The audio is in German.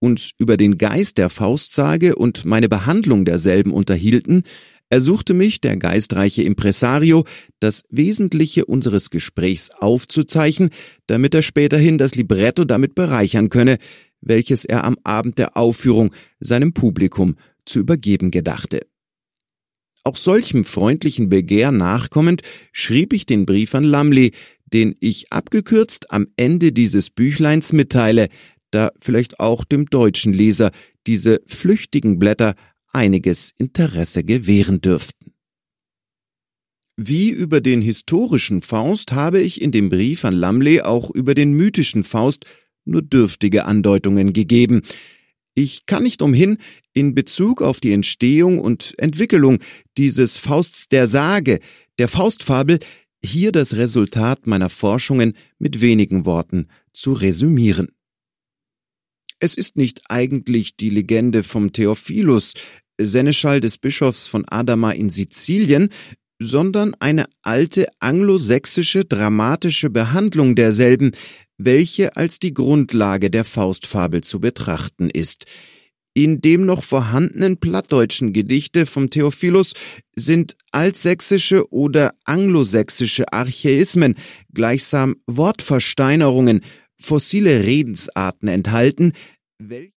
uns über den Geist der Faustsage und meine Behandlung derselben unterhielten, ersuchte mich der geistreiche Impresario, das Wesentliche unseres Gesprächs aufzuzeichnen, damit er späterhin das Libretto damit bereichern könne, welches er am Abend der Aufführung seinem Publikum zu übergeben gedachte. Auch solchem freundlichen Begehr nachkommend schrieb ich den Brief an Lumley, den ich abgekürzt am Ende dieses Büchleins mitteile, da vielleicht auch dem deutschen Leser diese flüchtigen Blätter einiges Interesse gewähren dürften. Wie über den historischen Faust habe ich in dem Brief an Lumley auch über den mythischen Faust nur dürftige Andeutungen gegeben. Ich kann nicht umhin, in Bezug auf die Entstehung und Entwicklung dieses Fausts der Sage, der Faustfabel, hier das Resultat meiner Forschungen mit wenigen Worten zu resümieren. Es ist nicht eigentlich die Legende vom Theophilus, Seneschall des Bischofs von Adama in Sizilien, sondern eine alte anglosächsische dramatische Behandlung derselben, welche als die Grundlage der Faustfabel zu betrachten ist. In dem noch vorhandenen plattdeutschen Gedichte vom Theophilus sind altsächsische oder anglosächsische Archaismen, gleichsam Wortversteinerungen, fossile Redensarten enthalten, welche